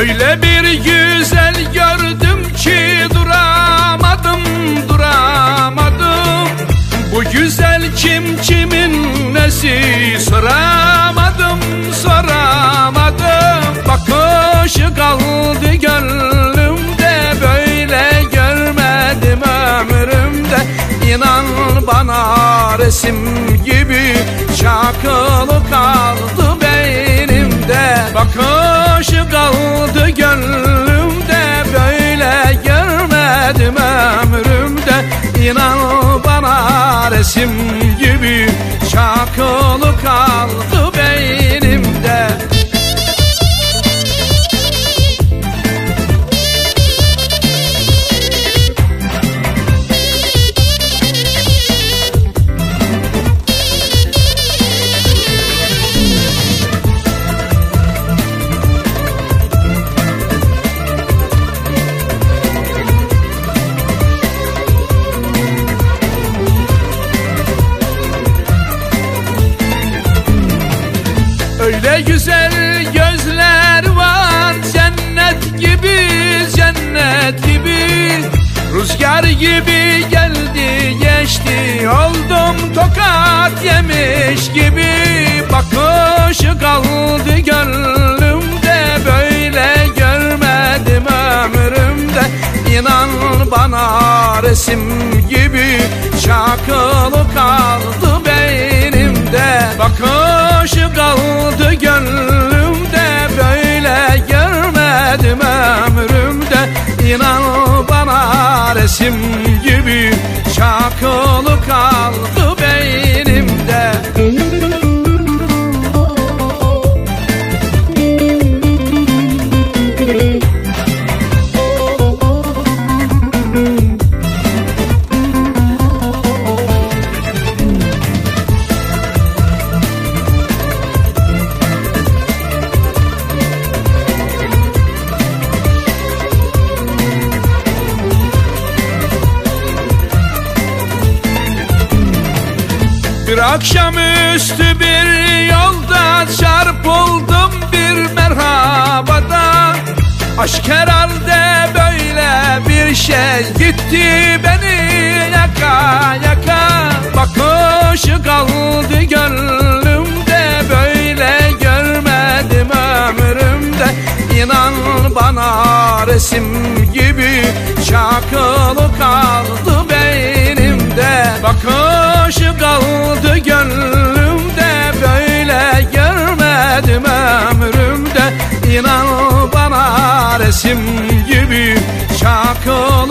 Öyle bir güzel gördüm ki duramadım, duramadım. Bu güzel kim, kimin nesi, soramadım, soramadım. Bakışı kaldı gönlümde, böyle görmedim ömrümde. İnan bana resim gibi çakılı kaldı beynimde. Bakışı kaldı gönlümde, böyle görmedim ömrümde. İnan bana resim gibi çakılı kaldı beynimde. Öyle güzel gözler var, cennet gibi, cennet gibi. Rüzgar gibi geldi geçti, oldum tokat yemiş gibi. Bakışı kaldı gönlümde, böyle görmedim ömrümde. İnan bana resim gibi çakılı kaldı beynimde. Bakışı kaldı gönlümde, böyle görmedim ömrümde. İnan bana resim gibi çakılı kaldı beynimde. Bir akşamüstü bir yolda çarpıldım bir merhabada. Aşk herhalde böyle bir şey, gitti beni yaka yaka. Bakışı kaldı gönlümde, böyle görmedim ömrümde. İnan bana resim gibi çakılı kaldı beynimde. Bakışı kaldı gönlümde, böyle görmedim ömrümde. İnan bana resim gibi çakılı